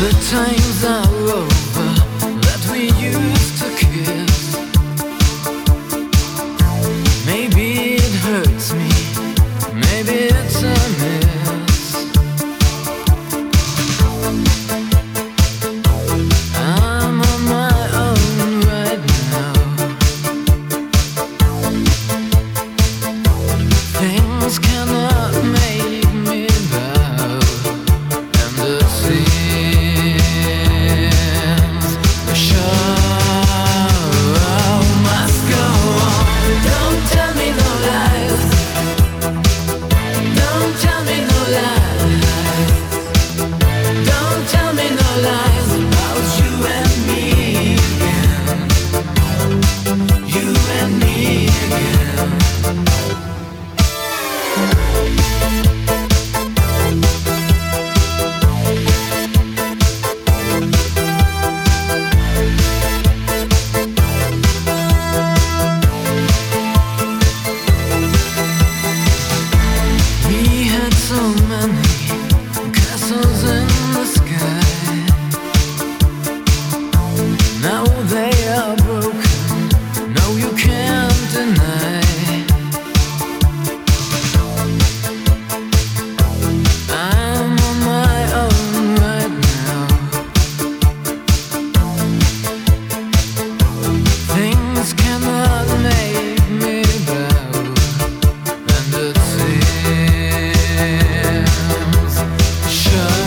times are over that we used to kiss. Maybe it hurts me, maybe it's a miss. I'm on my own right now. Things cannot make me bow, and the sins, the show must go on. Don't tell me no lies. Don't tell me no lies. Don't tell me no lies about you and me again. You and me again. We had so many castles in the sky. Now they are broken, no you can't deny. I'm on my own right now. Things cannot make me bow, and it seems show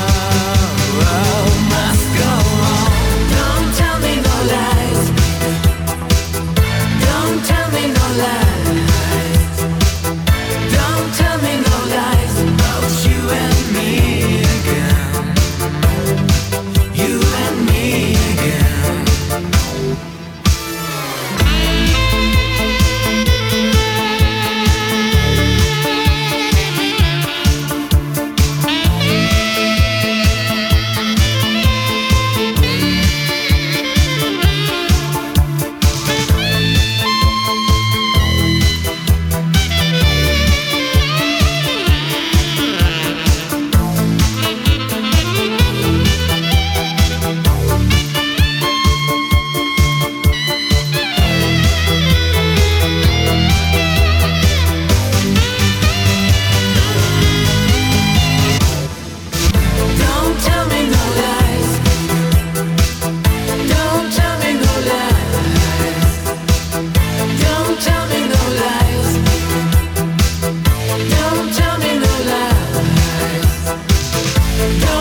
must go on. Don't tell me no lies. Don't tell me no lies. Don't tell me no lies about you and me again. You and me again. Don't tell me no lies. Don't tell me no lies. Don't tell me no lies. Don't tell me no lies.